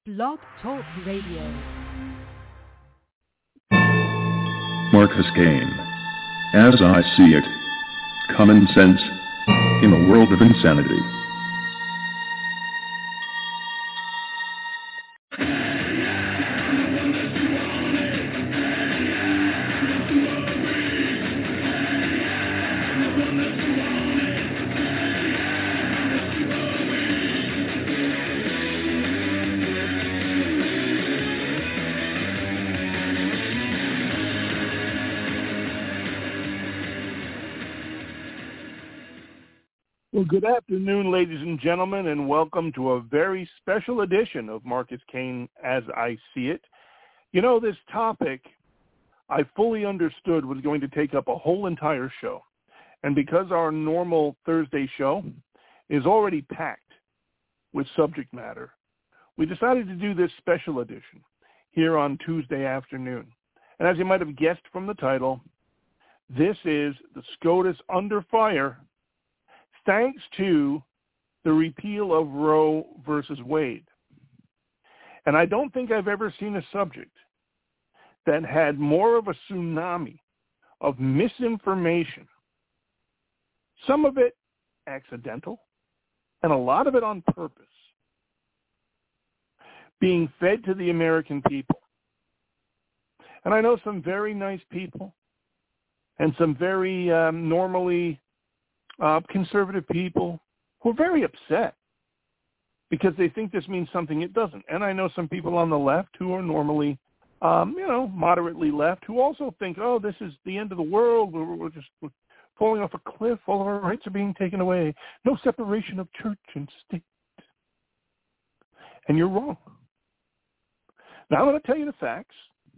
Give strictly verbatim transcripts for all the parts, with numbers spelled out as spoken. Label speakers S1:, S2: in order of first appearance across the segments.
S1: Blog Talk Radio.
S2: Marcus Kane. As I see it. Common sense in a world of insanity.
S3: Well, good afternoon, ladies and gentlemen, and welcome to a very special edition of Marcus Kane As I See It. You know, this topic I fully understood was going to take up a whole entire show. And because our normal Thursday show is already packed with subject matter, we decided to do this special edition here on Tuesday afternoon. And as you might have guessed from the title, this is the SCOTUS Under Fire, thanks to the repeal of Roe versus Wade. And I don't think I've ever seen a subject that had more of a tsunami of misinformation, some of it accidental, and a lot of it on purpose, being fed to the American people. And I know some very nice people and some very um, normally Uh, conservative people who are very upset because they think this means something it doesn't. And I know some people on the left who are normally, um, you know, moderately left who also think, oh, this is the end of the world. We're, we're just we're falling off a cliff. All of our rights are being taken away. No separation of church and state. And you're wrong. Now I'm going to tell you the facts.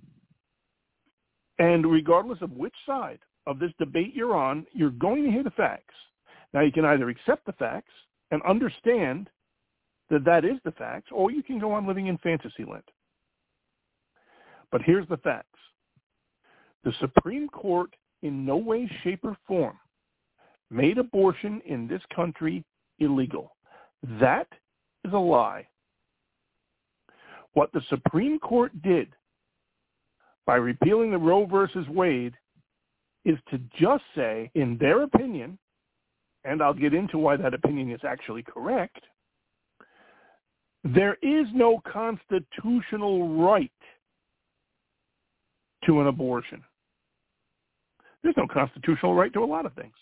S3: And regardless of which side of this debate you're on, you're going to hear the facts. Now, you can either accept the facts and understand that that is the facts, or you can go on living in fantasy land. But here's the facts. The Supreme Court in no way, shape, or form made abortion in this country illegal. That is a lie. What the Supreme Court did by repealing the Roe versus Wade is to just say, in their opinion, and I'll get into why that opinion is actually correct, there is no constitutional right to an abortion. There's no constitutional right to a lot of things.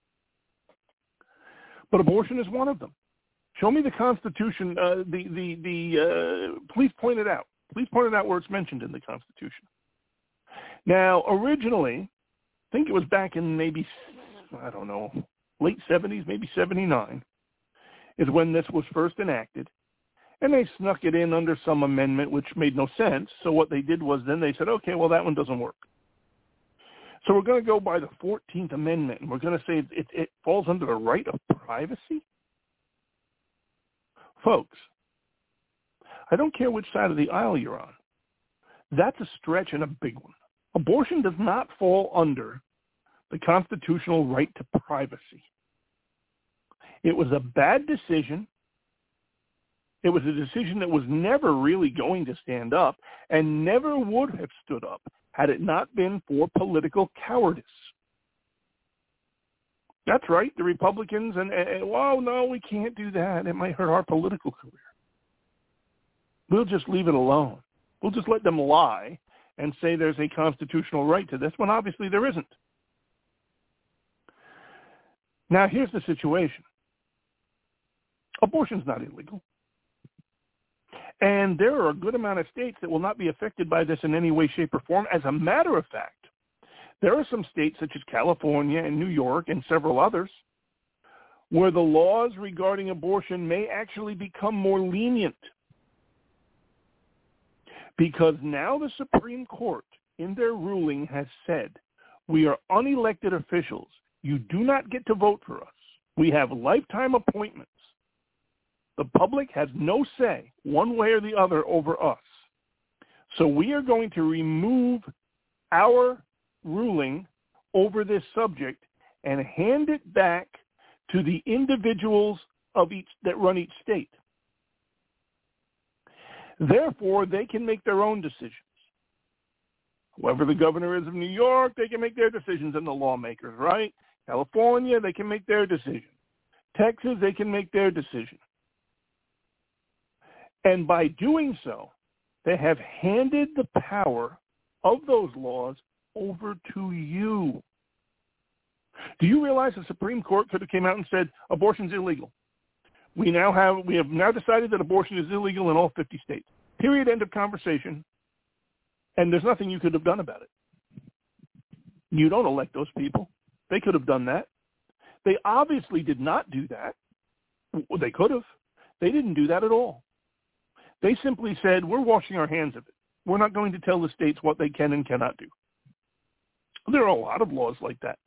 S3: But abortion is one of them. Show me the Constitution, uh, the, the, the, uh, please point it out. Please point it out where it's mentioned in the Constitution. Now, originally, I think it was back in maybe, I don't know, late seventies, maybe seventy-nine, is when this was first enacted. And they snuck it in under some amendment, which made no sense. So what they did was then they said, okay, well, that one doesn't work. So we're going to go by the fourteenth Amendment, and we're going to say it, it falls under the right of privacy? Folks, I don't care which side of the aisle you're on. That's a stretch and a big one. Abortion does not fall under the constitutional right to privacy. It was a bad decision. It was a decision that was never really going to stand up and never would have stood up had it not been for political cowardice. That's right, the Republicans, and, and oh, no, we can't do that. It might hurt our political career. We'll just leave it alone. We'll just let them lie and say there's a constitutional right to this, when obviously there isn't. Now, here's the situation. Abortion's not illegal. And there are a good amount of states that will not be affected by this in any way, shape, or form. As a matter of fact, there are some states such as California and New York and several others where the laws regarding abortion may actually become more lenient. Because now the Supreme Court, in their ruling, has said, we are unelected officials. You do not get to vote for us. We have lifetime appointments. The public has no say, one way or the other, over us. So we are going to remove our ruling over this subject and hand it back to the individuals of each that run each state. Therefore, they can make their own decisions. Whoever the governor is of New York, they can make their decisions, and the lawmakers, right? California, they can make their decision. Texas, they can make their decision. And by doing so, they have handed the power of those laws over to you. Do you realize the Supreme Court could have came out and said abortion's illegal? We now have we have now decided that abortion is illegal in all fifty states. Period. End of conversation. And there's nothing you could have done about it. You don't elect those people. They could have done that. They obviously did not do that. They could have. They didn't do that at all. They simply said, we're washing our hands of it. We're not going to tell the states what they can and cannot do. There are a lot of laws like that.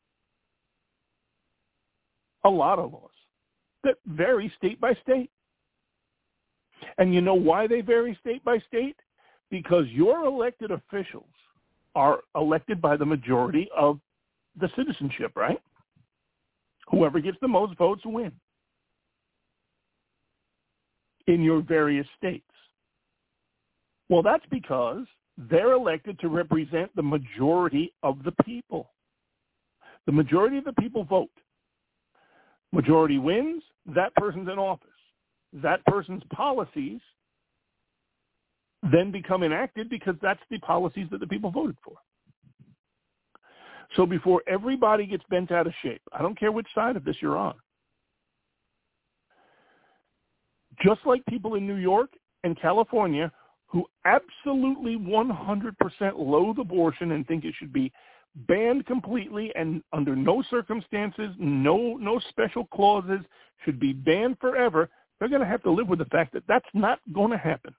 S3: A lot of laws that vary state by state. And you know why they vary state by state? Because your elected officials are elected by the majority of the citizenship, right? Whoever gets the most votes win in your various states. Well, that's because they're elected to represent the majority of the people. The majority of the people vote. Majority wins, that person's in office. That person's policies then become enacted because that's the policies that the people voted for. So before everybody gets bent out of shape, I don't care which side of this you're on, just like people in New York and California who absolutely one hundred percent loathe abortion and think it should be banned completely and under no circumstances, no no special clauses, should be banned forever, they're going to have to live with the fact that that's not going to happen.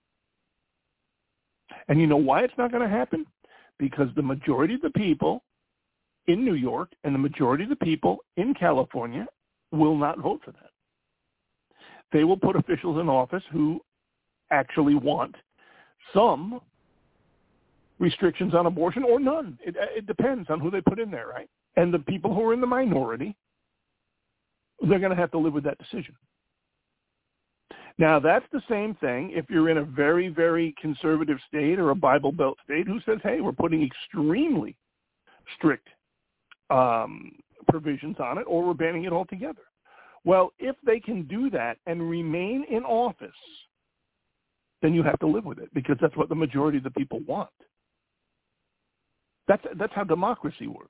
S3: And you know why it's not going to happen? Because the majority of the people in New York and the majority of the people in California will not vote for that. They will put officials in office who actually want some restrictions on abortion or none. It, it depends on who they put in there, right? And the people who are in the minority, they're going to have to live with that decision. Now, that's the same thing if you're in a very, very conservative state or a Bible Belt state who says, hey, we're putting extremely strict um, provisions on it, or we're banning it altogether. Well, if they can do that and remain in office, then you have to live with it because that's what the majority of the people want. That's, that's how democracy works.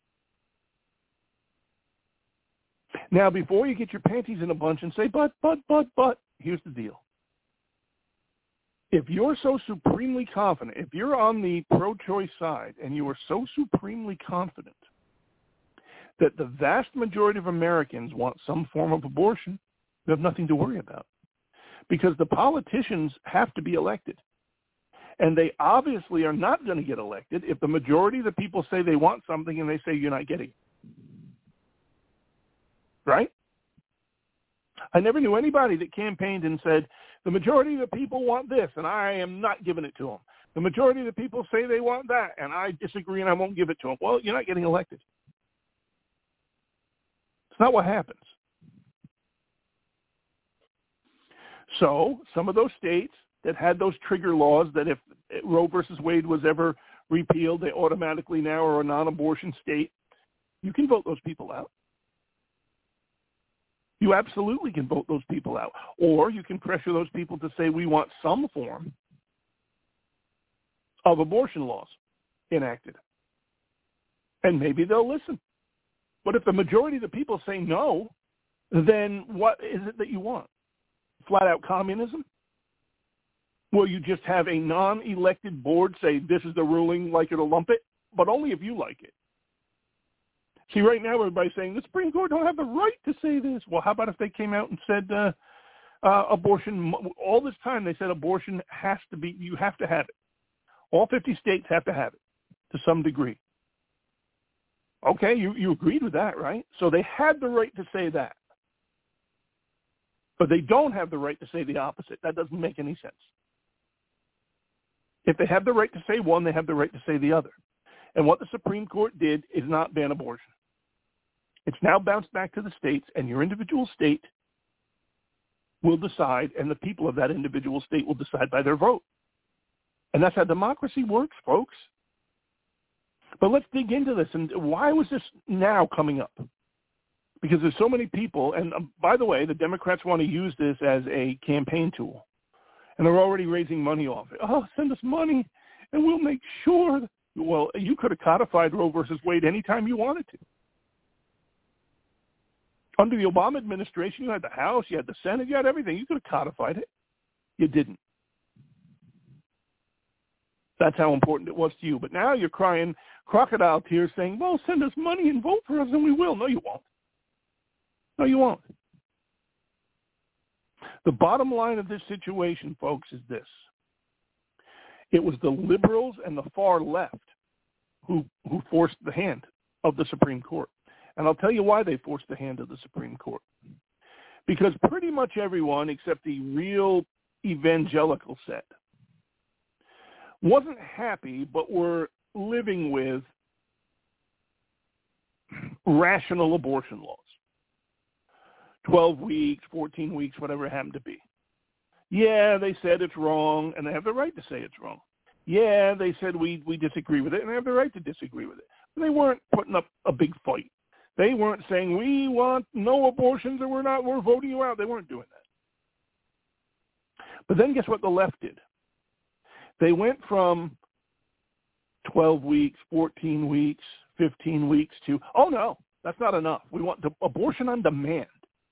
S3: Now, before you get your panties in a bunch and say, but, but, but, but, here's the deal. If you're so supremely confident, if you're on the pro-choice side and you are so supremely confident that the vast majority of Americans want some form of abortion, you have nothing to worry about because the politicians have to be elected. And they obviously are not going to get elected if the majority of the people say they want something and they say you're not getting it. Right? I never knew anybody that campaigned and said, the majority of the people want this, and I am not giving it to them. The majority of the people say they want that, and I disagree and I won't give it to them. Well, you're not getting elected. It's not what happens. So some of those states that had those trigger laws that if Roe versus Wade was ever repealed, they automatically now are a non-abortion state, you can vote those people out. You absolutely can vote those people out. Or you can pressure those people to say we want some form of abortion laws enacted. And maybe they'll listen. But if the majority of the people say no, then what is it that you want? Flat-out communism? Will you just have a non-elected board say this is the ruling, like it or lump it? But only if you like it. See, right now everybody's saying the Supreme Court don't have the right to say this. Well, how about if they came out and said uh, uh, abortion, all this time they said abortion has to be, you have to have it. All fifty states have to have it to some degree. Okay, you, you agreed with that, right? So they had the right to say that. But they don't have the right to say the opposite. That doesn't make any sense. If they have the right to say one, they have the right to say the other. And what the Supreme Court did is not ban abortion. It's now bounced back to the states, and your individual state will decide, and the people of that individual state will decide by their vote. And that's how democracy works, folks. But let's dig into this. And why was this now coming up? Because there's so many people, and um, by the way, the Democrats want to use this as a campaign tool. And they're already raising money off it. Oh, send us money, and we'll make sure. That, well, you could have codified Roe versus Wade anytime you wanted to. Under the Obama administration, you had the House, you had the Senate, you had everything. You could have codified it. You didn't. That's how important it was to you. But now you're crying crocodile tears saying, well, send us money and vote for us, and we will. No, you won't. No, you won't. The bottom line of this situation, folks, is this. It was the liberals and the far left who, who forced the hand of the Supreme Court. And I'll tell you why they forced the hand of the Supreme Court. Because pretty much everyone, except the real evangelical set, wasn't happy but were living with rational abortion laws. twelve weeks, fourteen weeks, whatever it happened to be. Yeah, they said it's wrong, and they have the right to say it's wrong. Yeah, they said we, we disagree with it, and they have the right to disagree with it. But they weren't putting up a big fight. They weren't saying, we want no abortions or we're not, we're voting you out. They weren't doing that. But then guess what the left did? They went from twelve weeks, fourteen weeks, fifteen weeks to, oh, no, that's not enough. We want the abortion on demand.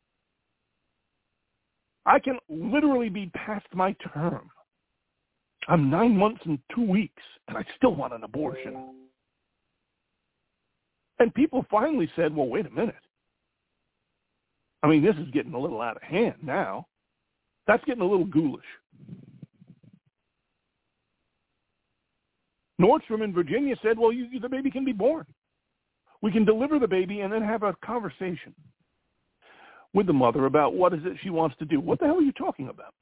S3: I can literally be past my term. I'm nine months and two weeks, and I still want an abortion. And people finally said, well, wait a minute. I mean, this is getting a little out of hand now. That's getting a little ghoulish. Nordstrom in Virginia said, well, you, the baby can be born. We can deliver the baby and then have a conversation with the mother about what is it she wants to do. What the hell are you talking about?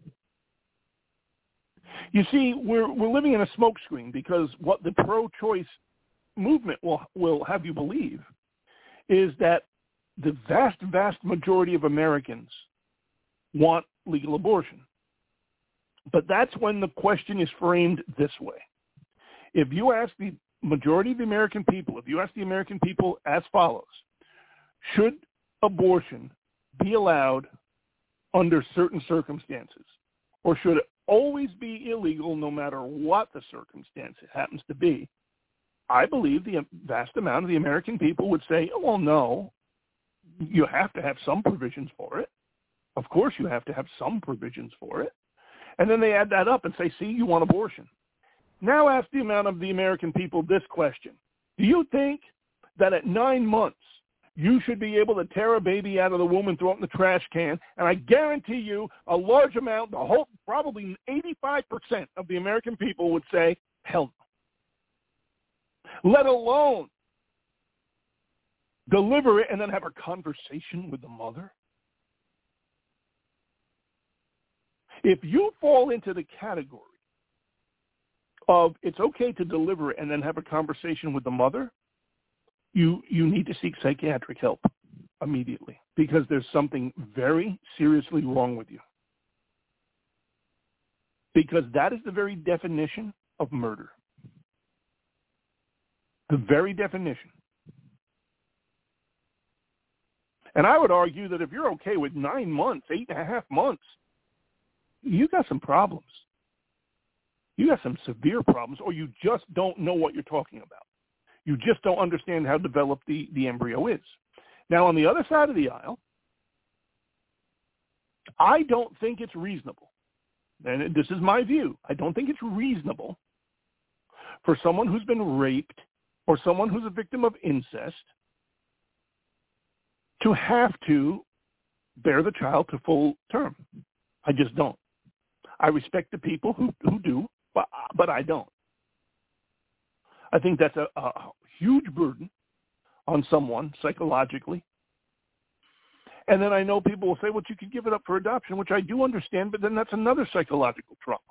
S3: You see, we're we're living in a smokescreen because what the pro-choice movement will will have you believe is that the vast, vast majority of Americans want legal abortion. But that's when the question is framed this way. If you ask the majority of the American people, if you ask the American people as follows, should abortion be allowed under certain circumstances, or should it always be illegal no matter what the circumstance it happens to be? I believe the vast amount of the American people would say, oh, well, no, you have to have some provisions for it. Of course you have to have some provisions for it. And then they add that up and say, see, you want abortion. Now ask the amount of the American people this question. Do you think that at nine months you should be able to tear a baby out of the womb and throw it in the trash can? And I guarantee you a large amount, the whole, probably eighty-five percent of the American people would say, hell no. Let alone deliver it and then have a conversation with the mother. If you fall into the category of it's okay to deliver it and then have a conversation with the mother, you you need to seek psychiatric help immediately because there's something very seriously wrong with you. Because that is the very definition of murder. The very definition. And I would argue that if you're okay with nine months, eight and a half months, you got some problems. You got some severe problems, or you just don't know what you're talking about. You just don't understand how developed the, the embryo is. Now, on the other side of the aisle, I don't think it's reasonable, and this is my view, I don't think it's reasonable for someone who's been raped or someone who's a victim of incest to have to bear the child to full term. I just don't. I respect the people who, who do, but, but I don't. I think that's a, a huge burden on someone psychologically. And then I know people will say, well, you could give it up for adoption, which I do understand, but then that's another psychological trauma.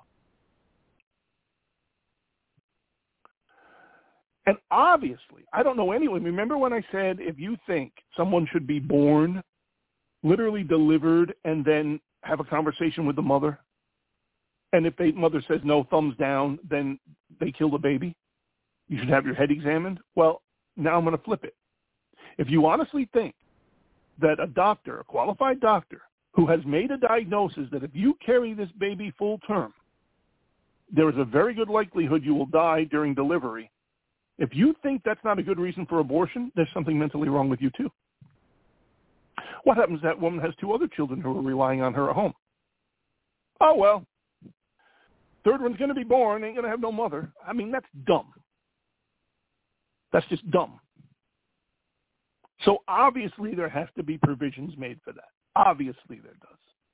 S3: And obviously, I don't know anyone. Remember when I said if you think someone should be born, literally delivered, and then have a conversation with the mother. And if the mother says no, thumbs down, then they kill the baby. You should have your head examined. Well, now I'm going to flip it. If you honestly think that a doctor, a qualified doctor, who has made a diagnosis that if you carry this baby full term, there is a very good likelihood you will die during delivery. If you think that's not a good reason for abortion, there's something mentally wrong with you too. What happens if that woman has two other children who are relying on her at home? Oh, well, third one's going to be born, ain't going to have no mother. I mean, that's dumb. That's just dumb. So obviously there has to be provisions made for that. Obviously there does.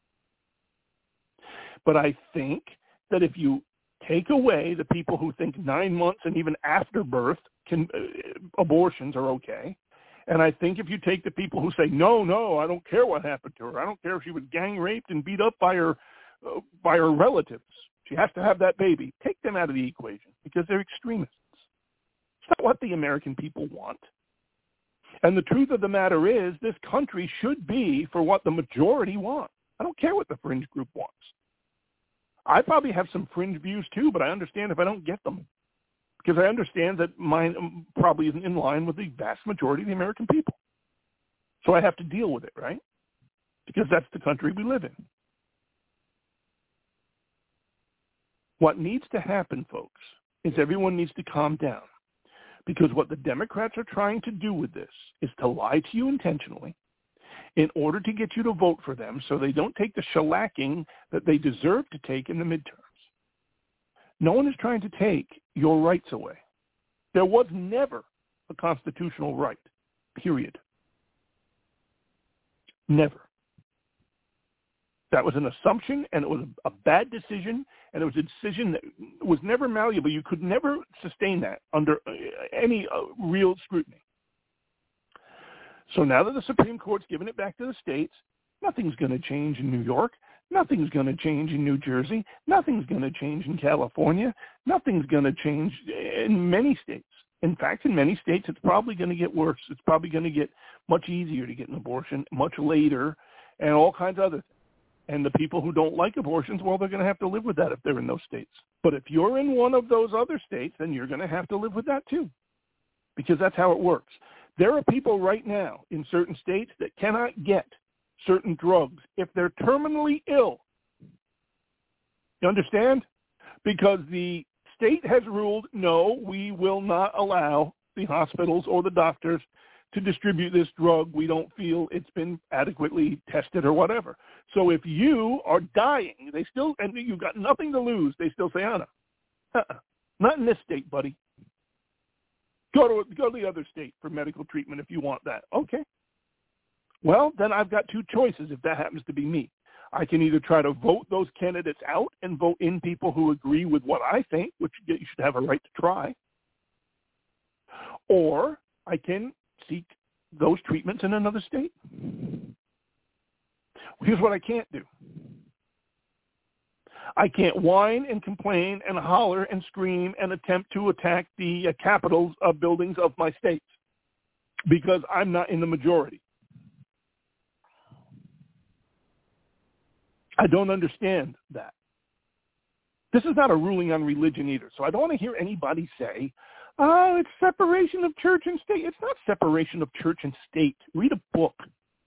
S3: But I think that if you take away the people who think nine months and even after birth can uh, abortions are okay, and I think if you take the people who say, no, no, I don't care what happened to her. I don't care if she was gang raped and beat up by her, uh, by her relatives. She has to have that baby. Take them out of the equation because they're extremists. It's not what the American people want. And the truth of the matter is this country should be for what the majority want. I don't care what the fringe group wants. I probably have some fringe views too, but I understand if I don't get them. Because I understand that mine probably isn't in line with the vast majority of the American people. So I have to deal with it, right? Because that's the country we live in. What needs to happen, folks, is everyone needs to calm down. Because what the Democrats are trying to do with this is to lie to you intentionally in order to get you to vote for them so they don't take the shellacking that they deserve to take in the midterms. No one is trying to take your rights away. There was never a constitutional right, period. Never. That was an assumption, and it was a bad decision, and it was a decision that was never malleable. You could never sustain that under any uh, real scrutiny. So now that the Supreme Court's given it back to the states, nothing's going to change in New York. Nothing's going to change in New Jersey. Nothing's going to change in California. Nothing's going to change in many states. In fact, in many states, it's probably going to get worse. It's probably going to get much easier to get an abortion, much later, and all kinds of other things. And the people who don't like abortions, well, they're going to have to live with that if they're in those states. But if you're in one of those other states, then you're going to have to live with that too, because that's how it works. There are people right now in certain states that cannot get certain drugs if they're terminally ill. You understand? Because the state has ruled, no, we will not allow the hospitals or the doctors to distribute this drug. We don't feel it's been adequately tested or whatever. So if you are dying, they still, and you've got nothing to lose, they still say, Anna, uh-uh, not in this state, buddy. Go to, go to the other state for medical treatment if you want that. Okay. Well, then I've got two choices if that happens to be me. I can either try to vote those candidates out and vote in people who agree with what I think, which you should have a right to try, or I can seek those treatments in another state. Here's what I can't do. I can't whine and complain and holler and scream and attempt to attack the uh, capitals of buildings of my states because I'm not in the majority. I don't understand that. This is not a ruling on religion either, so I don't want to hear anybody say, oh, it's separation of church and state. It's not separation of church and state. Read a book.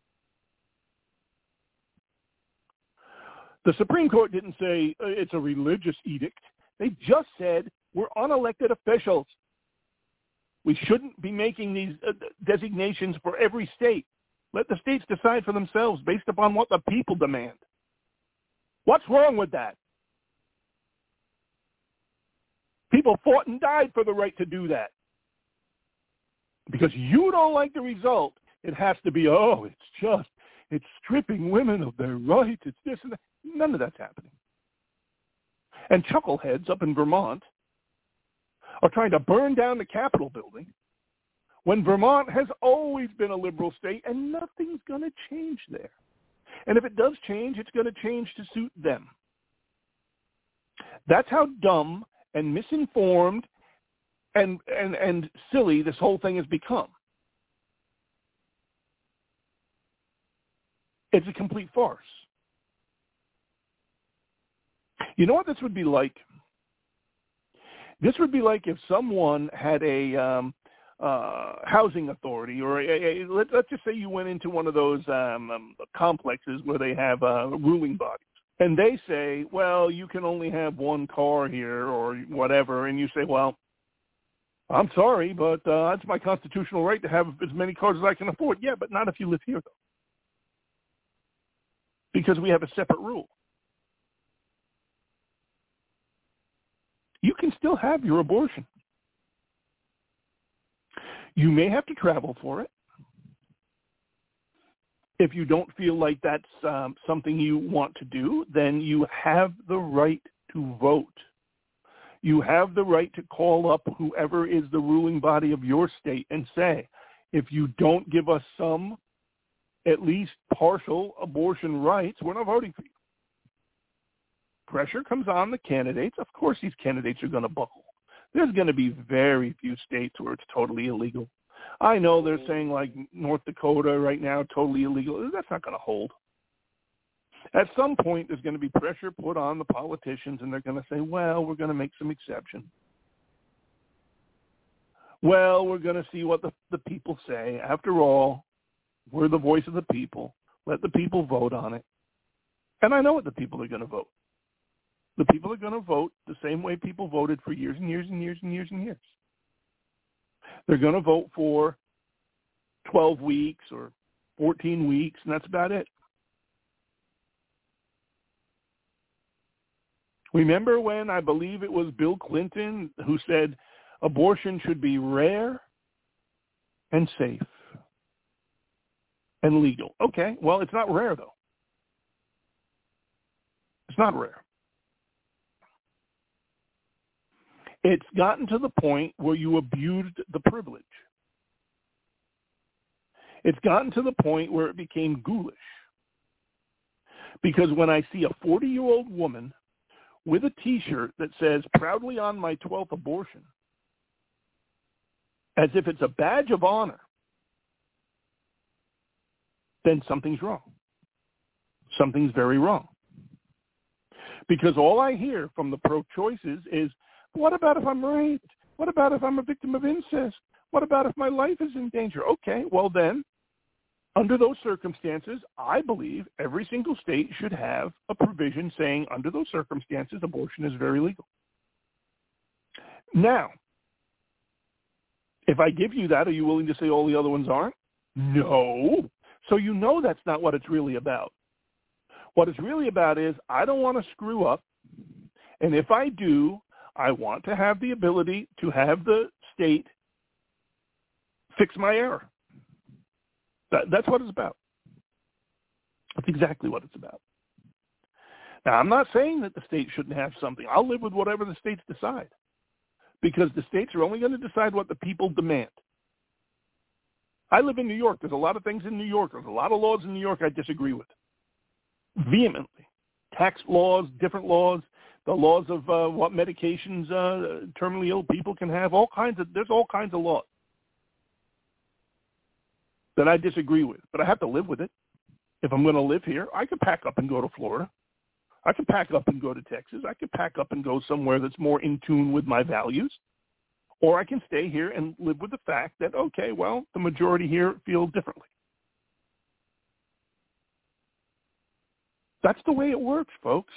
S3: The Supreme Court didn't say uh, it's a religious edict. They just said we're unelected officials. We shouldn't be making these uh, designations for every state. Let the states decide for themselves based upon what the people demand. What's wrong with that? People fought and died for the right to do that. Because you don't like the result, it has to be, oh, it's just, it's stripping women of their rights, it's this and that. None of that's happening. And chuckleheads up in Vermont are trying to burn down the Capitol building when Vermont has always been a liberal state and nothing's going to change there. And if it does change, it's going to change to suit them. That's how dumb and misinformed and, and, and silly this whole thing has become. It's a complete farce. You know what this would be like? This would be like if someone had a um, uh, housing authority, or a, a, a, let, let's just say you went into one of those um, um, complexes where they have uh, ruling bodies, and they say, well, you can only have one car here or whatever, and you say, well, I'm sorry, but uh, it's my constitutional right to have as many cars as I can afford. Yeah, but not if you live here, though, because we have a separate rule. You can still have your abortion. You may have to travel for it. If you don't feel like that's um, something you want to do, then you have the right to vote. You have the right to call up whoever is the ruling body of your state and say, if you don't give us some, at least partial abortion rights, we're not voting for you. Pressure comes on the candidates. Of course these candidates are going to buckle. There's going to be very few states where it's totally illegal. I know they're saying like North Dakota right now, totally illegal. That's not going to hold. At some point, there's going to be pressure put on the politicians, and they're going to say, well, we're going to make some exceptions. Well, we're going to see what the, the people say. After all, we're the voice of the people. Let the people vote on it. And I know what the people are going to vote. The people are going to vote the same way people voted for years and years and years and years and years. They're going to vote for twelve weeks or fourteen weeks, and that's about it. Remember when I believe it was Bill Clinton who said abortion should be rare and safe and legal? Okay, well, it's not rare, though. It's not rare. It's gotten to the point where you abused the privilege. It's gotten to the point where it became ghoulish. Because when I see a forty-year-old woman with a T-shirt that says, proudly on my twelfth abortion, as if it's a badge of honor, then something's wrong. Something's very wrong. Because all I hear from the pro-choices is, what about if I'm raped? What about if I'm a victim of incest? What about if my life is in danger? Okay, well then, under those circumstances, I believe every single state should have a provision saying under those circumstances, abortion is very legal. Now, if I give you that, are you willing to say all the other ones aren't? No. So you know that's not what it's really about. What it's really about is I don't want to screw up, and if I do, I want to have the ability to have the state fix my error. That, that's what it's about. That's exactly what it's about. Now, I'm not saying that the state shouldn't have something. I'll live with whatever the states decide, because the states are only going to decide what the people demand. I live in New York. There's a lot of things in New York. There's a lot of laws in New York I disagree with vehemently. Tax laws, different laws, the laws of uh, what medications uh, terminally ill people can have, all kinds of, there's all kinds of laws that I disagree with, but I have to live with it. If I'm going to live here, I could pack up and go to Florida. I could pack up and go to Texas. I could pack up and go somewhere that's more in tune with my values. Or I can stay here and live with the fact that, okay, well, the majority here feel differently. That's the way it works, folks.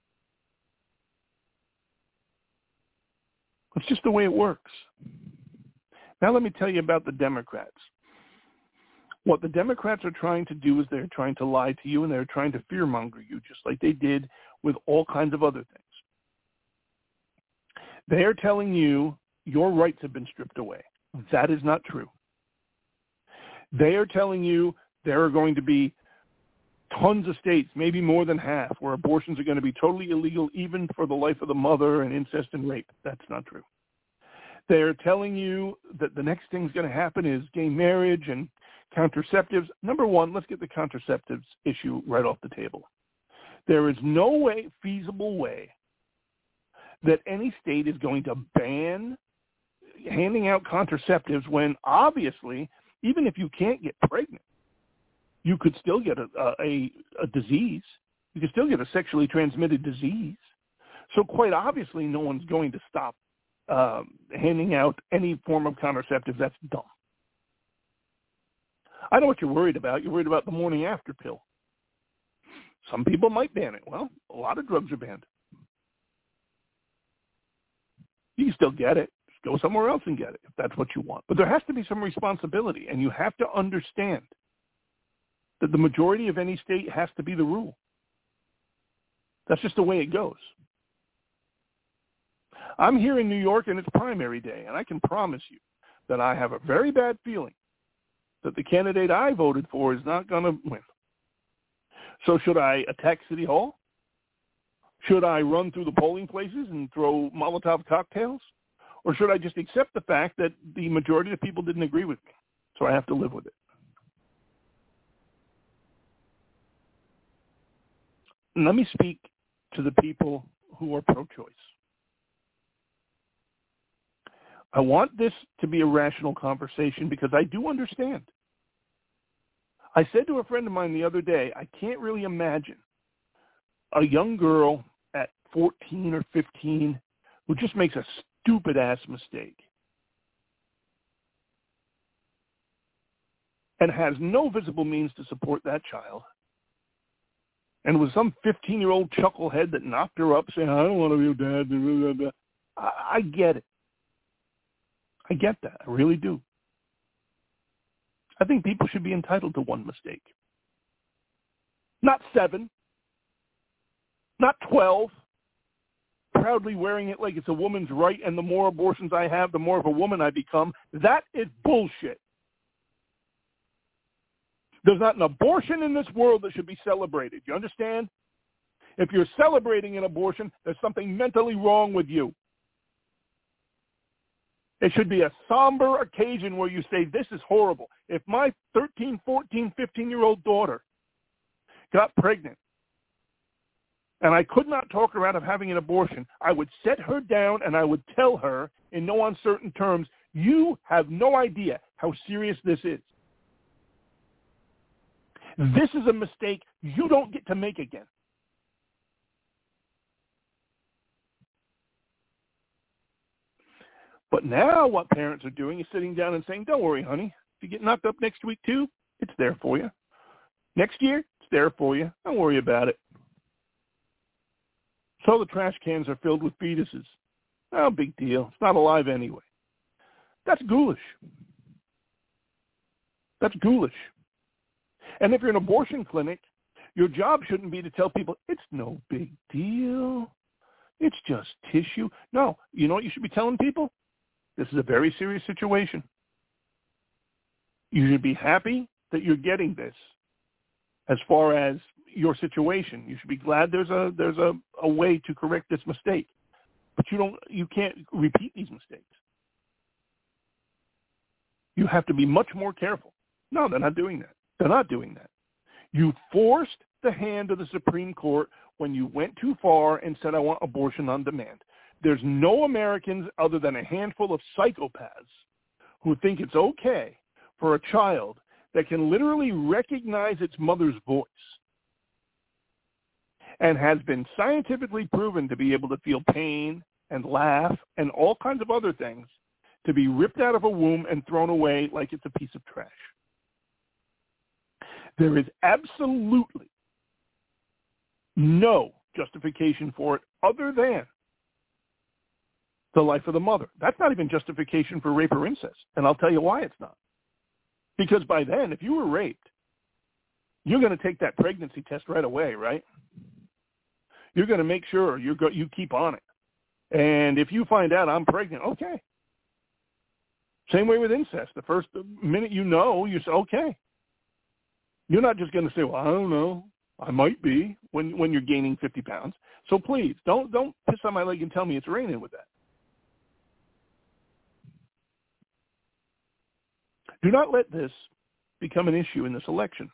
S3: It's just the way it works. Now let me tell you about the Democrats. What the Democrats are trying to do is they're trying to lie to you, and they're trying to fearmonger you, just like they did with all kinds of other things. They are telling you your rights have been stripped away. That is not true. They are telling you there are going to be tons of states, maybe more than half, where abortions are going to be totally illegal even for the life of the mother and incest and rape. That's not true. They're telling you that the next thing's going to happen is gay marriage and contraceptives. Number one, let's get the contraceptives issue right off the table. There is no way, feasible way, that any state is going to ban handing out contraceptives when obviously, even if you can't get pregnant, you could still get a, a, a disease. You could still get a sexually transmitted disease. So quite obviously, no one's going to stop um, handing out any form of contraceptive. That's dumb. I know what you're worried about. You're worried about the morning after pill. Some people might ban it. Well, a lot of drugs are banned. You can still get it. Just go somewhere else and get it if that's what you want. But there has to be some responsibility, and you have to understand that the majority of any state has to be the rule. That's just the way it goes. I'm here in New York, and it's primary day, and I can promise you that I have a very bad feeling that the candidate I voted for is not going to win. So should I attack City Hall? Should I run through the polling places and throw Molotov cocktails? Or should I just accept the fact that the majority of people didn't agree with me, so I have to live with it? And let me speak to the people who are pro-choice. I want this to be a rational conversation because I do understand. I said to a friend of mine the other day, I can't really imagine a young girl at fourteen or fifteen who just makes a stupid-ass mistake and has no visible means to support that child. And with some fifteen-year-old chucklehead that knocked her up saying, I don't want to be your dad. I, I get it. I get that. I really do. I think people should be entitled to one mistake. Not seven. Not twelve. Proudly wearing it like it's a woman's right, and the more abortions I have, the more of a woman I become. That is bullshit. There's not an abortion in this world that should be celebrated. You understand? If you're celebrating an abortion, there's something mentally wrong with you. It should be a somber occasion where you say, this is horrible. If my thirteen, fourteen, fifteen-year-old daughter got pregnant and I could not talk her out of having an abortion, I would set her down and I would tell her in no uncertain terms, you have no idea how serious this is. This is a mistake you don't get to make again. But now what parents are doing is sitting down and saying, don't worry, honey. If you get knocked up next week too, it's there for you. Next year, it's there for you. Don't worry about it. So the trash cans are filled with fetuses. No big deal. It's not alive anyway. That's ghoulish. That's ghoulish. And if you're an abortion clinic, your job shouldn't be to tell people, it's no big deal. It's just tissue. No, you know what you should be telling people? This is a very serious situation. You should be happy that you're getting this as far as your situation. You should be glad there's a there's a, a way to correct this mistake. But you don't you can't repeat these mistakes. You have to be much more careful. No, they're not doing that. They're not doing that. You forced the hand of the Supreme Court when you went too far and said, I want abortion on demand. There's no Americans other than a handful of psychopaths who think it's okay for a child that can literally recognize its mother's voice and has been scientifically proven to be able to feel pain and laugh and all kinds of other things, to be ripped out of a womb and thrown away like it's a piece of trash. There is absolutely no justification for it other than the life of the mother. That's not even justification for rape or incest, and I'll tell you why it's not. Because by then, if you were raped, you're going to take that pregnancy test right away, right? You're going to make sure you go, you keep on it. And if you find out I'm pregnant, okay. Same way with incest. The first minute you know, you say, okay. You're not just going to say, well, I don't know. I might be when when you're gaining fifty pounds. So please, don't don't piss on my leg and tell me it's raining with that. Do not let this become an issue in this election,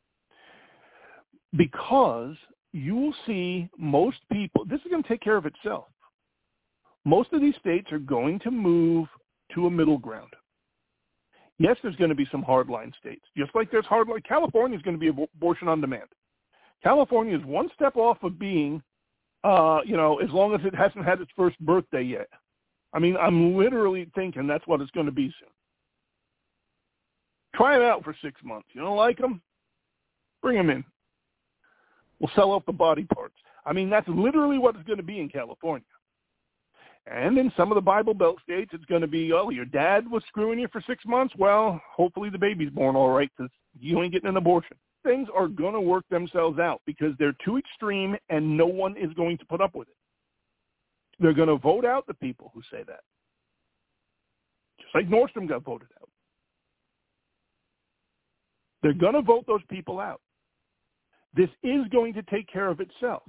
S3: because you will see most people, this is going to take care of itself. Most of these states are going to move to a middle ground. Yes, there's going to be some hardline states, just like there's hardline. California is going to be abortion on demand. California is one step off of being uh, you know, as long as it hasn't had its first birthday yet. I mean, I'm literally thinking that's what it's going to be soon. Try it out for six months. You don't like them? Bring them in. We'll sell off the body parts. I mean, that's literally what it's going to be in California. And in some of the Bible Belt states, it's going to be, oh, your dad was screwing you for six months? Well, hopefully the baby's born all right because you ain't getting an abortion. Things are going to work themselves out because they're too extreme and no one is going to put up with it. They're going to vote out the people who say that. Just like Nordstrom got voted out. They're going to vote those people out. This is going to take care of itself.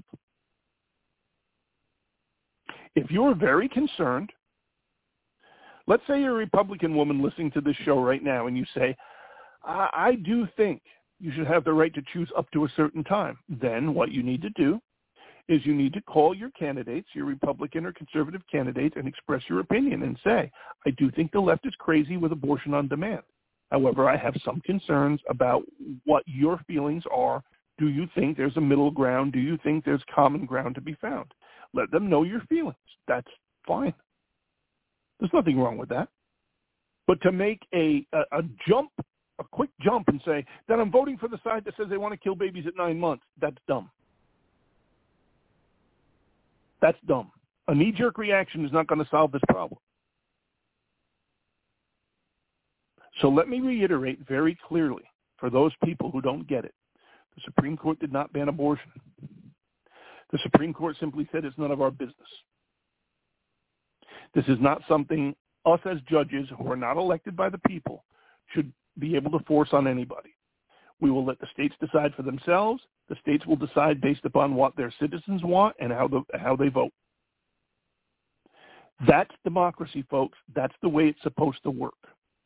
S3: If you're very concerned, let's say you're a Republican woman listening to this show right now and you say, I, I do think you should have the right to choose up to a certain time. Then what you need to do is you need to call your candidates, your Republican or conservative candidates, and express your opinion and say, I do think the left is crazy with abortion on demand. However, I have some concerns about what your feelings are. Do you think there's a middle ground? Do you think there's common ground to be found? Let them know your feelings. That's fine. There's nothing wrong with that. But to make a, a, a jump, a quick jump and say that I'm voting for the side that says they want to kill babies at nine months, that's dumb. That's dumb. A knee-jerk reaction is not going to solve this problem. So let me reiterate very clearly for those people who don't get it. The Supreme Court did not ban abortion. The Supreme Court simply said it's none of our business. This is not something us as judges who are not elected by the people should be able to force on anybody. We will let the states decide for themselves. The states will decide based upon what their citizens want and how the, how they vote. That's democracy, folks. That's the way it's supposed to work.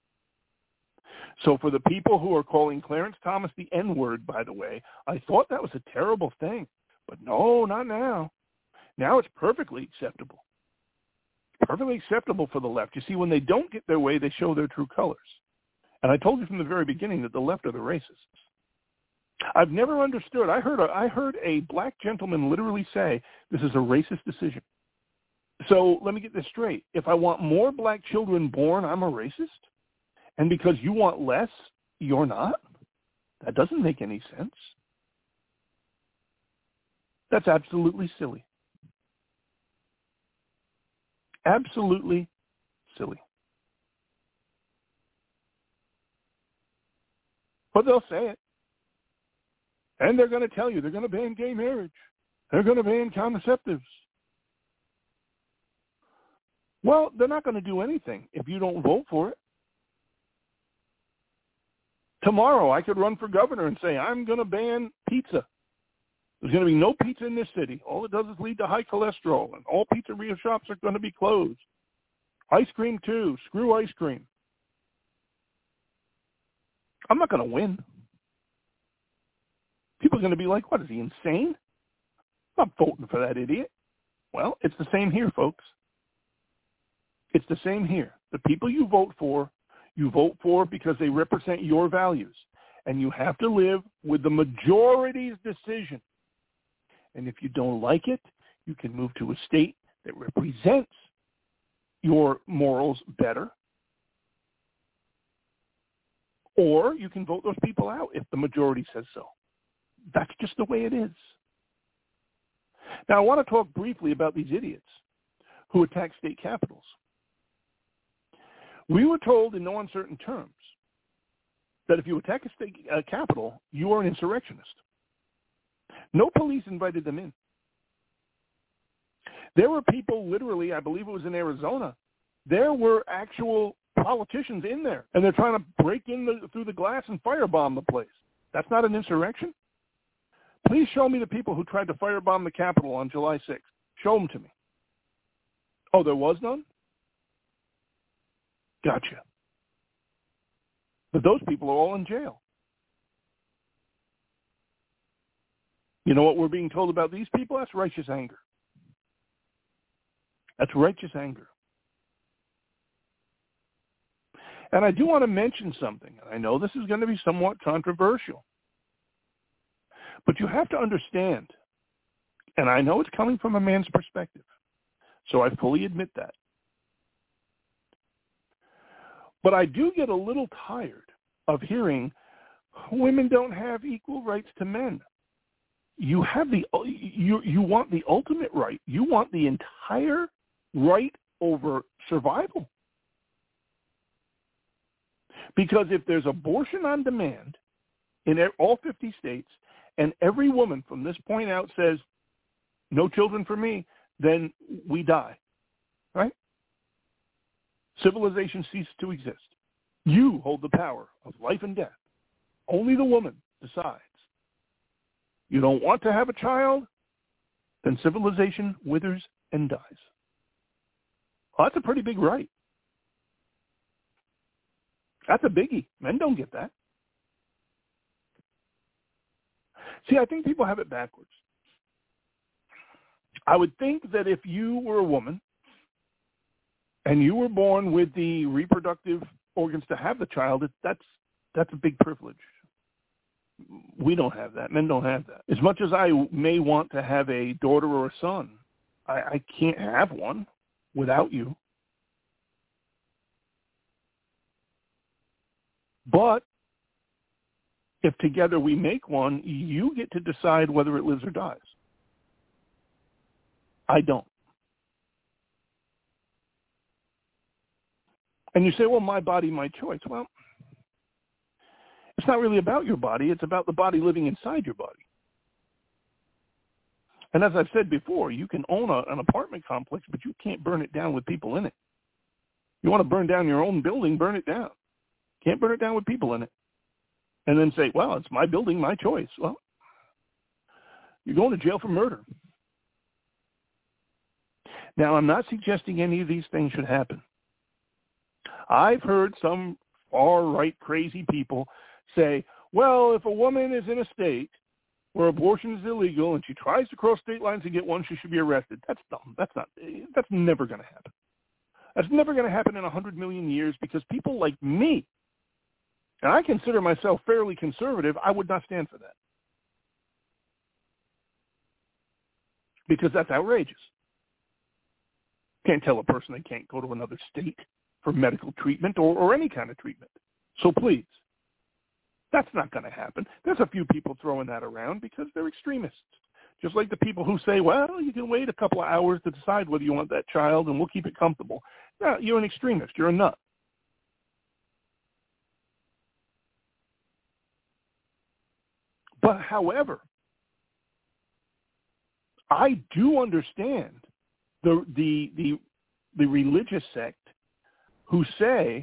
S3: So for the people who are calling Clarence Thomas the N-word, by the way, I thought that was a terrible thing. But no, not now. Now it's perfectly acceptable. Perfectly acceptable for the left. You see, when they don't get their way, they show their true colors. And I told you from the very beginning that the left are the racists. I've never understood. I heard a, I heard a black gentleman literally say, this is a racist decision. So let me get this straight. If I want more black children born, I'm a racist? And because you want less, you're not? That doesn't make any sense. That's absolutely silly. Absolutely silly. But they'll say it. And they're going to tell you they're going to ban gay marriage. They're going to ban contraceptives. Well, they're not going to do anything if you don't vote for it. Tomorrow I could run for governor and say, I'm going to ban pizza. There's going to be no pizza in this city. All it does is lead to high cholesterol, and all pizzeria shops are going to be closed. Ice cream, too. Screw ice cream. I'm not going to win. People are going to be like, what, is he insane? I'm not voting for that idiot. Well, it's the same here, folks. It's the same here. The people you vote for, you vote for because they represent your values. And you have to live with the majority's decision. And if you don't like it, you can move to a state that represents your morals better. Or you can vote those people out if the majority says so. That's just the way it is. Now, I want to talk briefly about these idiots who attack state capitals. We were told in no uncertain terms that if you attack a state uh, capital, you are an insurrectionist. No police invited them in. There were people literally, I believe it was in Arizona, there were actual politicians in there, and they're trying to break in the, through the glass and firebomb the place. That's not an insurrection? Please show me the people who tried to firebomb the Capitol on July sixth. Show them to me. Oh, there was none? Gotcha. But those people are all in jail. You know what we're being told about these people? That's righteous anger. That's righteous anger. And I do want to mention something. I know this is going to be somewhat controversial. But you have to understand, And I know it's coming from a man's perspective, so I fully admit that. But I do get a little tired of hearing women don't have equal rights to men. You have the you you want the ultimate right. You want the entire right over survival. Because if there's abortion on demand in all fifty states, and every woman from this point out says, no children for me, then we die, right? Civilization ceases to exist. You hold the power of life and death. Only the woman decides. You don't want to have a child, then civilization withers and dies. Well, that's a pretty big right. That's a biggie. Men don't get that. See, I think people have it backwards. I would think that if you were a woman and you were born with the reproductive organs to have the child, that's that's a big privilege. We don't have that. Men don't have that. As much as I may want to have a daughter or a son, I, I can't have one without you. But if together we make one, you get to decide whether it lives or dies. I don't. And you say, well, my body, my choice. Well, it's not really about your body. It's about the body living inside your body. And as I've said before, you can own a, an apartment complex, but you can't burn it down with people in it. You want to burn down your own building, burn it down. Can't burn it down with people in it. And then say, well, it's my building, my choice. Well, you're going to jail for murder. Now, I'm not suggesting any of these things should happen. I've heard some far-right crazy people say, well, if a woman is in a state where abortion is illegal and she tries to cross state lines and get one, she should be arrested. That's dumb. That's not. That's never going to happen. That's never going to happen in a hundred million years because people like me, and I consider myself fairly conservative, I would not stand for that. Because that's outrageous. Can't tell a person they can't go to another state for medical treatment or, or any kind of treatment. So please, that's not going to happen. There's a few people throwing that around because they're extremists. Just like the people who say, well, you can wait a couple of hours to decide whether you want that child and we'll keep it comfortable. No, you're an extremist. You're a nut. But however, I do understand the the the the religious sect who say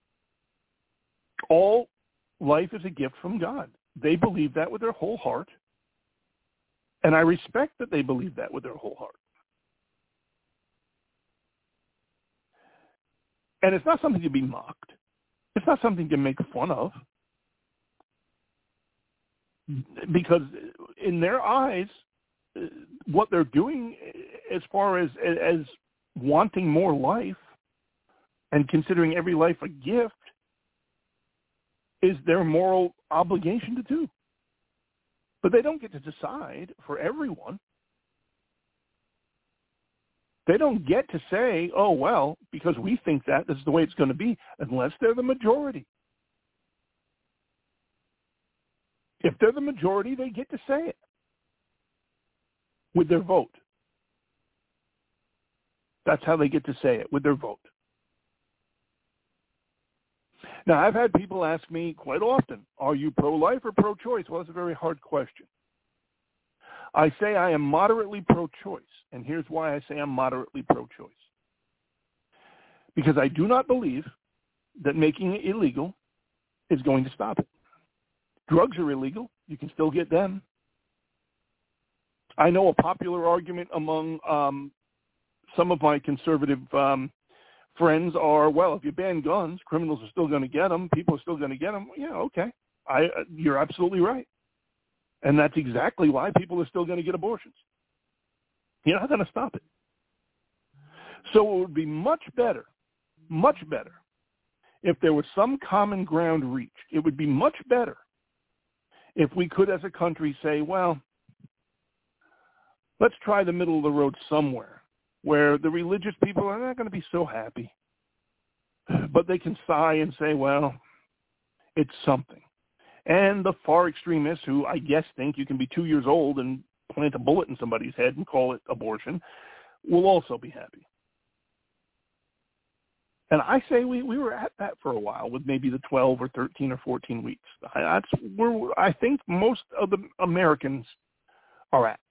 S3: all life is a gift from God. They believe that with their whole heart, and I respect that they believe that with their whole heart. And it's not something to be mocked. It's not something to make fun of. Because in their eyes, what they're doing as far as as wanting more life and considering every life a gift is their moral obligation to do. But they don't get to decide for everyone. They don't get to say, oh, well, because we think that, this is the way it's going to be, unless they're the majority. If they're the majority, they get to say it with their vote. That's how they get to say it, with their vote. Now, I've had people ask me quite often, are you pro-life or pro-choice? Well, it's a very hard question. I say I am moderately pro-choice, and here's why I say I'm moderately pro-choice. Because I do not believe that making it illegal is going to stop it. Drugs are illegal. You can still get them. I know a popular argument among um, some of my conservative um, friends are, well, if you ban guns, criminals are still going to get them. People are still going to get them. Yeah, okay. I, uh, you're absolutely right. And that's exactly why people are still going to get abortions. You're not going to stop it. So it would be much better, much better, if there was some common ground reached. It would be much better if we could, as a country, say, well, let's try the middle of the road somewhere where the religious people are not going to be so happy, but they can sigh and say, well, it's something. And the far extremists who I guess think you can be two years old and plant a bullet in somebody's head and call it abortion will also be happy. And I say we, we were at that for a while with maybe the twelve or thirteen or fourteen weeks. I, that's where I think most of the Americans are at.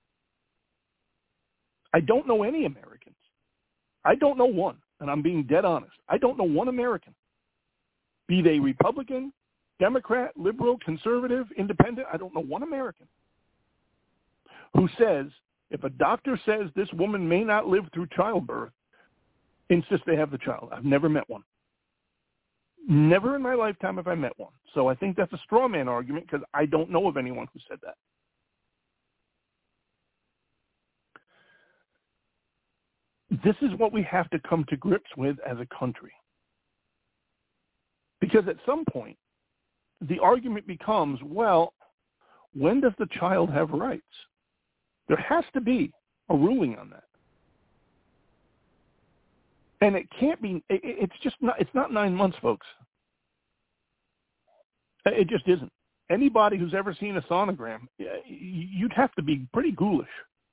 S3: I don't know any Americans. I don't know one, and I'm being dead honest. I don't know one American, be they Republican, Democrat, liberal, conservative, independent. I don't know one American who says if a doctor says this woman may not live through childbirth, insist they have the child. I've never met one. Never in my lifetime have I met one. So I think that's a straw man argument because I don't know of anyone who said that. This is what we have to come to grips with as a country. Because at some point, the argument becomes, well, when does the child have rights? There has to be a ruling on that. And it can't be, it's just not, it's not nine months, folks. It just isn't. Anybody who's ever seen a sonogram, you'd have to be pretty ghoulish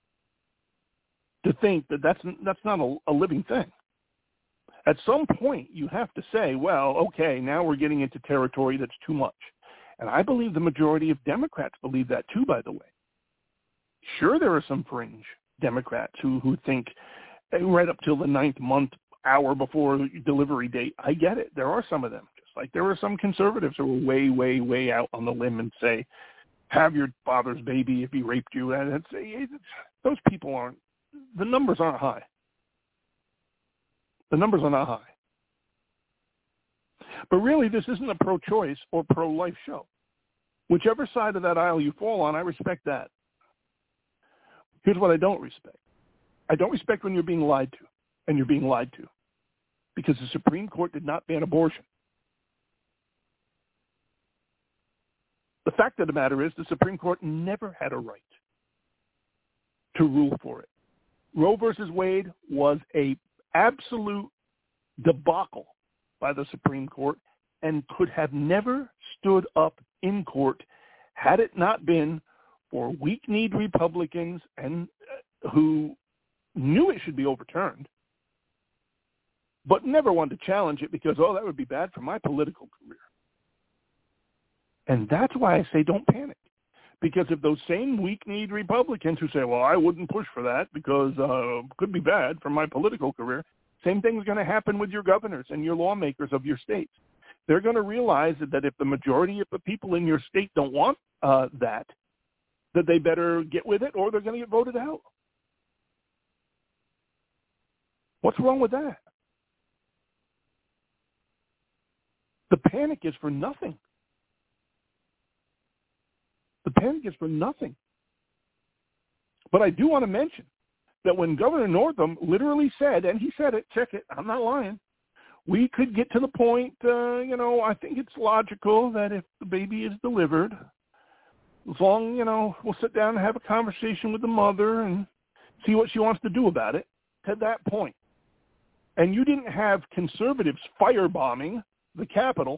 S3: to think that that's, that's not a, a living thing. At some point, you have to say, well, okay, now we're getting into territory that's too much. And I believe the majority of Democrats believe that too, by the way. Sure, there are some fringe Democrats who, who think right up till the ninth month, hour before delivery date. I get it. There are some of them. Just like there are some conservatives who are way, way, way out on the limb and say, have your father's baby if he raped you. And it's, it's, those people aren't, the numbers aren't high. The numbers are not high. But really, this isn't a pro-choice or pro-life show. Whichever side of that aisle you fall on, I respect that. Here's what I don't respect. I don't respect when you're being lied to, and you're being lied to, because the Supreme Court did not ban abortion. The fact of the matter is the Supreme Court never had a right to rule for it. Roe versus Wade was a absolute debacle by the Supreme Court and could have never stood up in court had it not been for weak-kneed Republicans and uh, who knew it should be overturned, but never wanted to challenge it because, oh, that would be bad for my political career. And that's why I say don't panic. Because if those same weak-kneed Republicans who say, well, I wouldn't push for that because uh, it could be bad for my political career, same thing's going to happen with your governors and your lawmakers of your states. They're going to realize that if the majority of the people in your state don't want uh, that, that they better get with it or they're going to get voted out. What's wrong with that? The panic is for nothing. The panic is for nothing. But I do want to mention that when Governor Northam literally said, and he said it, check it, I'm not lying, we could get to the point, uh, you know, I think it's logical that if the baby is delivered, as long, you know, we'll sit down and have a conversation with the mother and see what she wants to do about it, to that point. And you didn't have conservatives firebombing the Capitol,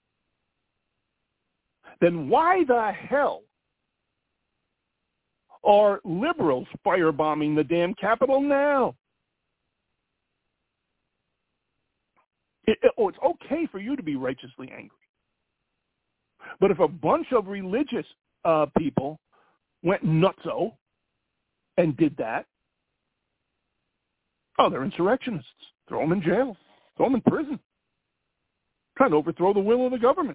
S3: then why the hell are liberals firebombing the damn Capitol now? It, it, oh, it's okay for you to be righteously angry. But if a bunch of religious uh, people went nutso and did that, oh, they're insurrectionists. Throw them in jail. Throw them in prison. Trying to overthrow the will of the government.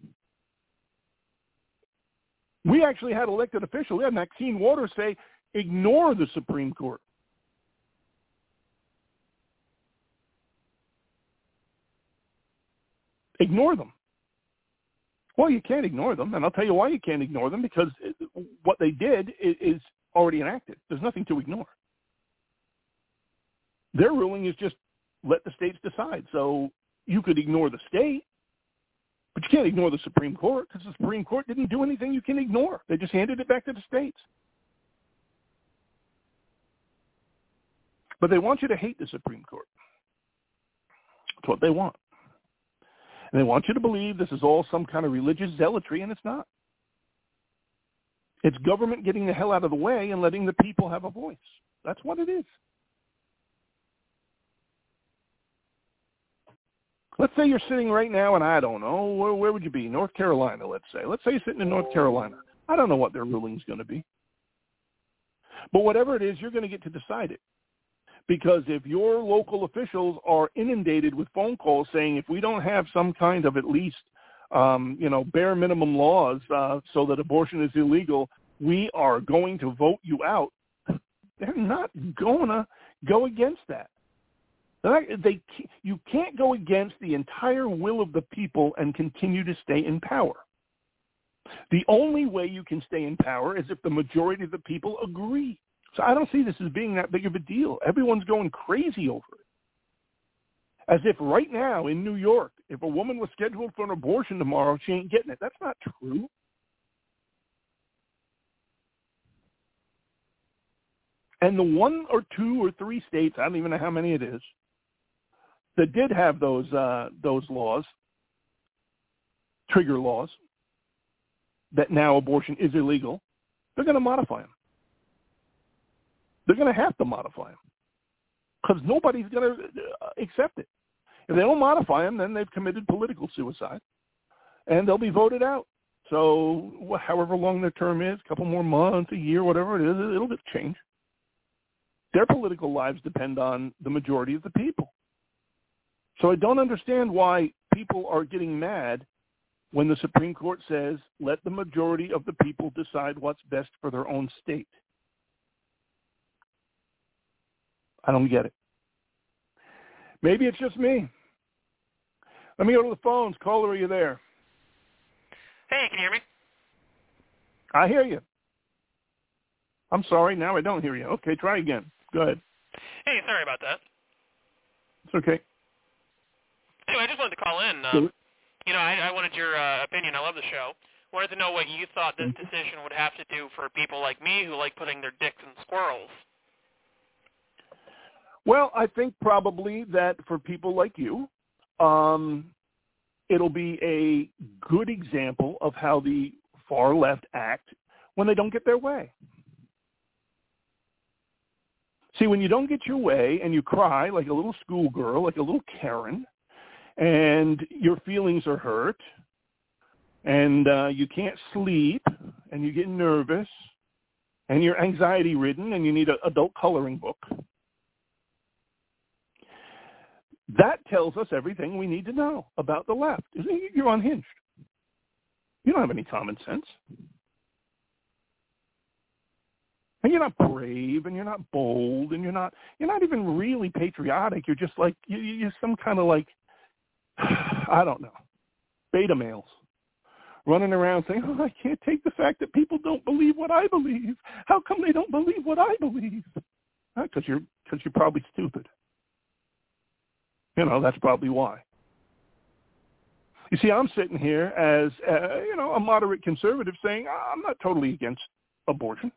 S3: We actually had elected officials, we had Maxine Waters say, ignore the Supreme Court. Ignore them. Well, you can't ignore them, and I'll tell you why you can't ignore them, because what they did is already enacted. There's nothing to ignore. Their ruling is just let the states decide. So you could ignore the state, but you can't ignore the Supreme Court because the Supreme Court didn't do anything you can ignore. They just handed it back to the states. But they want you to hate the Supreme Court. That's what they want. And they want you to believe this is all some kind of religious zealotry, and it's not. It's government getting the hell out of the way and letting the people have a voice. That's what it is. Let's say you're sitting right now, and I don't know, where, where would you be? North Carolina, let's say. Let's say you're sitting in North Carolina. I don't know what their ruling's going to be. But whatever it is, you're going to get to decide it. Because if your local officials are inundated with phone calls saying if we don't have some kind of at least, um, you know, bare minimum laws uh, so that abortion is illegal, we are going to vote you out, they're not going to go against that. They, you can't go against the entire will of the people and continue to stay in power. The only way you can stay in power is if the majority of the people agree. So I don't see this as being that big of a deal. Everyone's going crazy over it. As if right now in New York, if a woman was scheduled for an abortion tomorrow, she ain't getting it. That's not true. And the one or two or three states, I don't even know how many it is, that did have those uh, those laws, trigger laws, that now abortion is illegal, they're going to modify them. They're going to have to modify them because nobody's going to accept it. If they don't modify them, then they've committed political suicide, and they'll be voted out. So however long their term is, a couple more months, a year, whatever it is, it'll just change. Their political lives depend on the majority of the people. So I don't understand why people are getting mad when the Supreme Court says, let the majority of the people decide what's best for their own state. I don't get it. Maybe it's just me. Let me go to the phones. Caller, are you there?
S4: Hey, can you hear me?
S3: I hear you. I'm sorry. Now I don't hear you. Okay, try again. Go ahead.
S4: Hey, sorry about that.
S3: It's okay.
S4: Anyway, I just wanted to call in. Um, you know, I, I wanted your uh, opinion. I love the show. Wanted to know what you thought this decision would have to do for people like me who like putting their dicks in squirrels.
S3: Well, I think probably that for people like you, um, it'll be a good example of how the far left act when they don't get their way. See, when you don't get your way and you cry like a little schoolgirl, like a little Karen, and your feelings are hurt, and uh, you can't sleep, and you get nervous, and you're anxiety-ridden, and you need an adult coloring book, that tells us everything we need to know about the left. You're unhinged. You don't have any common sense. And you're not brave, and you're not bold, and you're not you're not even really patriotic. You're just like, you're some kind of like, I don't know, beta males running around saying, oh, I can't take the fact that people don't believe what I believe. How come they don't believe what I believe? Because you're, because you're probably stupid. You know, that's probably why. You see, I'm sitting here as, uh, you know, a moderate conservative saying, I'm not totally against abortion.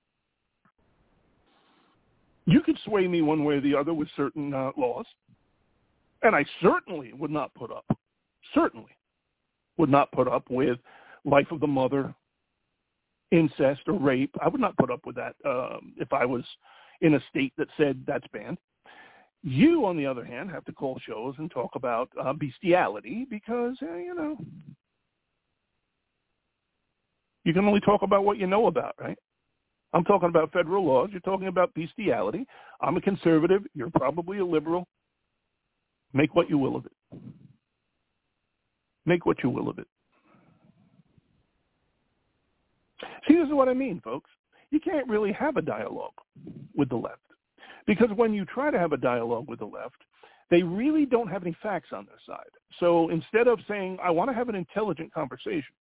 S3: You could sway me one way or the other with certain uh, laws. And I certainly would not put up, certainly would not put up with life of the mother, incest, or rape. I would not put up with that um, if I was in a state that said that's banned. You, on the other hand, have to call shows and talk about uh, bestiality because, uh, you know, you can only talk about what you know about, right? I'm talking about federal laws. You're talking about bestiality. I'm a conservative. You're probably a liberal. Make what you will of it. Make what you will of it. See, this is what I mean, folks. You can't really have a dialogue with the left. Because when you try to have a dialogue with the left, they really don't have any facts on their side. So instead of saying, I want to have an intelligent conversation,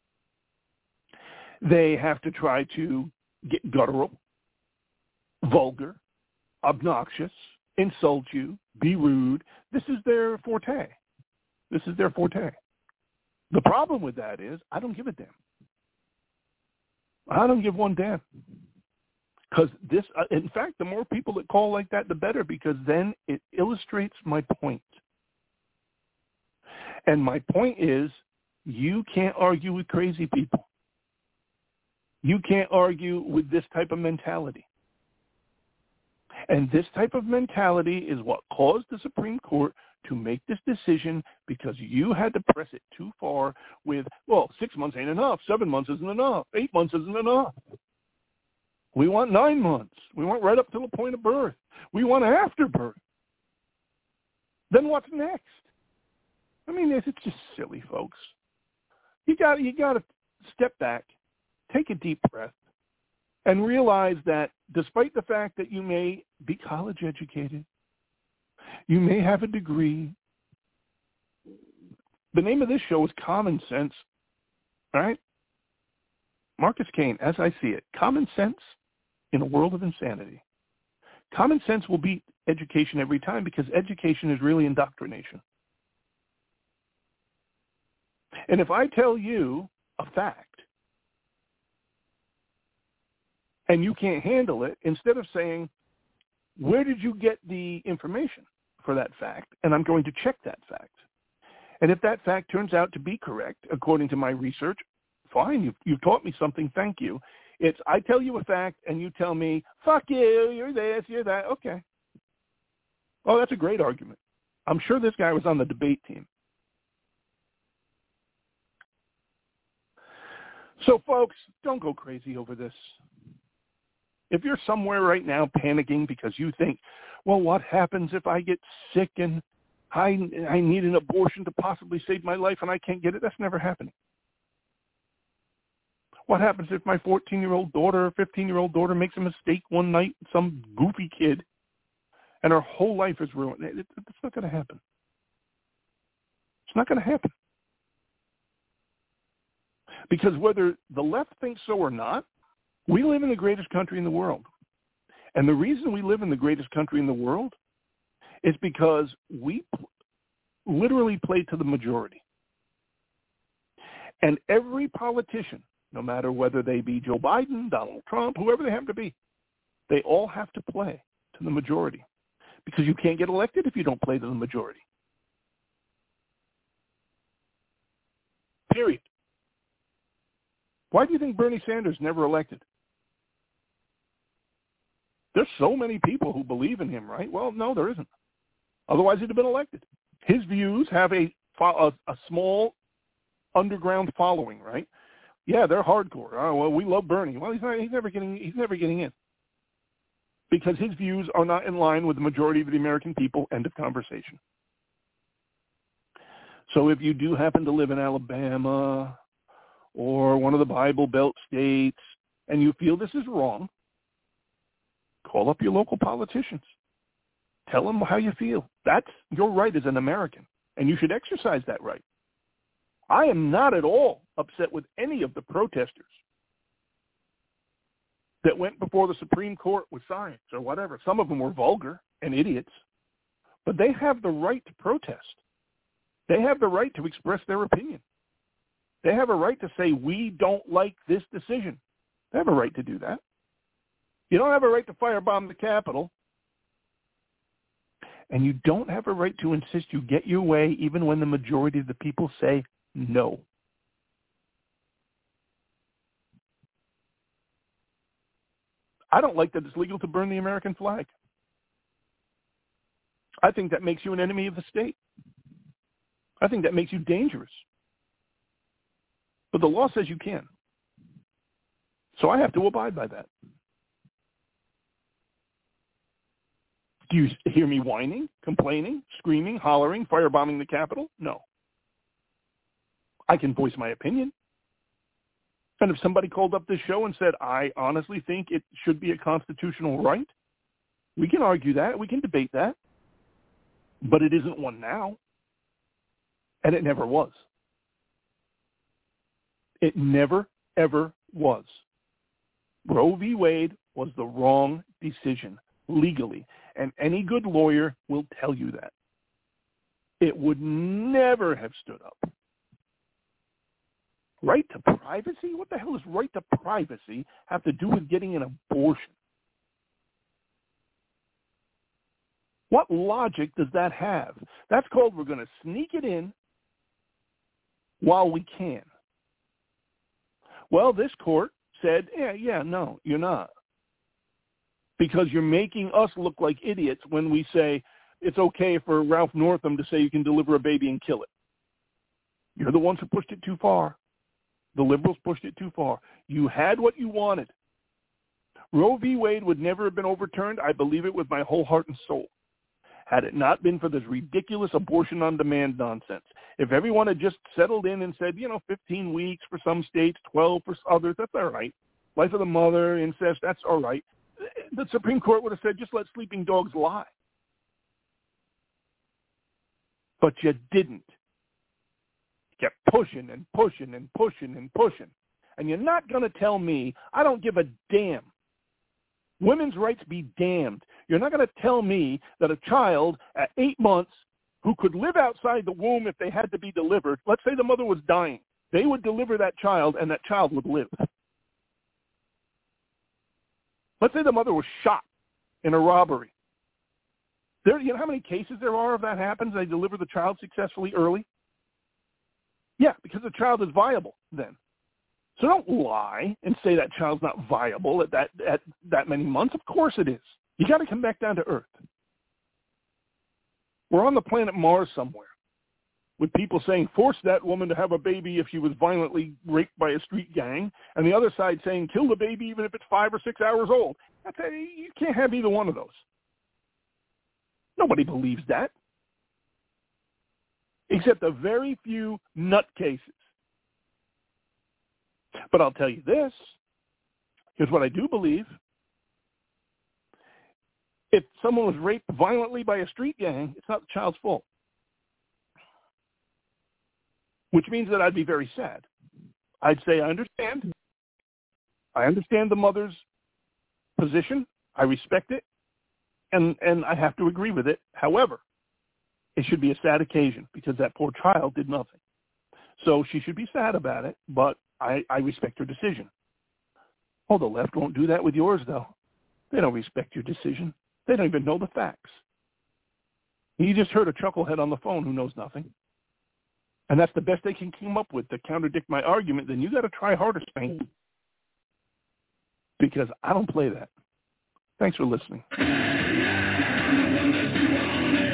S3: they have to try to get guttural, vulgar, obnoxious, insult you, be rude. This is their forte. This is their forte. The problem with that is I don't give a damn. I don't give one damn. Because this, uh, in fact, the more people that call like that, the better, because then it illustrates my point. And my point is, you can't argue with crazy people. You can't argue with this type of mentality. And this type of mentality is what caused the Supreme Court to make this decision, because you had to press it too far with, well, six months ain't enough, seven months isn't enough, eight months isn't enough. We want nine months. We want right up to the point of birth. We want after birth. Then what's next? I mean, it's just silly, folks. You got you got to step back, take a deep breath, and realize that despite the fact that you may be college educated, you may have a degree. The name of this show is Common Sense, all right? Marcus Kane, as I see it, common sense in a world of insanity. Common sense will beat education every time, because education is really indoctrination. And if I tell you a fact and you can't handle it, instead of saying, where did you get the information for that fact? And I'm going to check that fact. And if that fact turns out to be correct, according to my research, fine, you've, you've taught me something, thank you. It's I tell you a fact and you tell me, fuck you, you're this, you're that. Okay. Oh, that's a great argument. I'm sure this guy was on the debate team. So, folks, don't go crazy over this. If you're somewhere right now panicking because you think, well, what happens if I get sick and I, I need an abortion to possibly save my life and I can't get it? That's never happening. What happens if my fourteen-year-old daughter or fifteen-year-old daughter makes a mistake one night, some goofy kid, and her whole life is ruined? It, it, it's not going to happen. It's not going to happen. Because whether the left thinks so or not, we live in the greatest country in the world. And the reason we live in the greatest country in the world is because we pl- literally play to the majority. And every politician, no matter whether they be Joe Biden, Donald Trump, whoever they happen to be, they all have to play to the majority. Because you can't get elected if you don't play to the majority. Period. Why do you think Bernie Sanders never elected? There's so many people who believe in him, right? Well, no, there isn't. Otherwise, he'd have been elected. His views have a, a, a small underground following, right? Yeah, they're hardcore. Oh, well, we love Bernie. Well, he's not. He's never getting. He's never getting in because his views are not in line with the majority of the American people. End of conversation. So, if you do happen to live in Alabama or one of the Bible Belt states, and you feel this is wrong, call up your local politicians. Tell them how you feel. That's your right as an American, and you should exercise that right. I am not at all upset with any of the protesters that went before the Supreme Court with science or whatever. Some of them were vulgar and idiots, but they have the right to protest. They have the right to express their opinion. They have a right to say, we don't like this decision. They have a right to do that. You don't have a right to firebomb the Capitol. And you don't have a right to insist you get your way even when the majority of the people say no. I don't like that it's legal to burn the American flag. I think that makes you an enemy of the state. I think that makes you dangerous. But the law says you can. So I have to abide by that. Do you hear me whining, complaining, screaming, hollering, firebombing the Capitol? No. I can voice my opinion. And if somebody called up this show and said, I honestly think it should be a constitutional right, we can argue that. We can debate that. But it isn't one now. And it never was. It never, ever was. Roe v. Wade was the wrong decision legally. And any good lawyer will tell you that. It would never have stood up. Right to privacy? What the hell does right to privacy have to do with getting an abortion? What logic does that have? That's called we're going to sneak it in while we can. Well, this court said, yeah, yeah, no, you're not. Because you're making us look like idiots when we say it's okay for Ralph Northam to say you can deliver a baby and kill it. You're the ones who pushed it too far. The liberals pushed it too far. You had what you wanted. Roe v. Wade would never have been overturned. I believe it with my whole heart and soul, had it not been for this ridiculous abortion on demand nonsense. If everyone had just settled in and said, you know, fifteen weeks for some states, twelve for others, that's all right. Life of the mother, incest, that's all right. The Supreme Court would have said, just let sleeping dogs lie. But you didn't. You kept pushing and pushing and pushing and pushing. And you're not going to tell me, I don't give a damn. Women's rights be damned. You're not going to tell me that a child at eight months who could live outside the womb if they had to be delivered, let's say the mother was dying, they would deliver that child and that child would live. Let's say the mother was shot in a robbery. There, you know how many cases there are of that happens? They deliver the child successfully early? Yeah, because the child is viable then. So don't lie and say that child's not viable at that at that many months. Of course it is. You got to come back down to earth. We're on the planet Mars somewhere with people saying force that woman to have a baby if she was violently raped by a street gang, and the other side saying kill the baby even if it's five or six hours old. That's a, you can't have either one of those. Nobody believes that, except a very few nutcases. But I'll tell you this. Here's what I do believe. If someone was raped violently by a street gang, it's not the child's fault. Which means that I'd be very sad. I'd say, I understand. I understand the mother's position. I respect it. And, and I have to agree with it. However, it should be a sad occasion because that poor child did nothing. So she should be sad about it, but I, I respect her decision. Oh, the left won't do that with yours, though. They don't respect your decision. They don't even know the facts. You just heard a chucklehead on the phone who knows nothing. And that's the best they can come up with to contradict my argument. Then you got to try harder, Spain. Because I don't play that. Thanks for listening.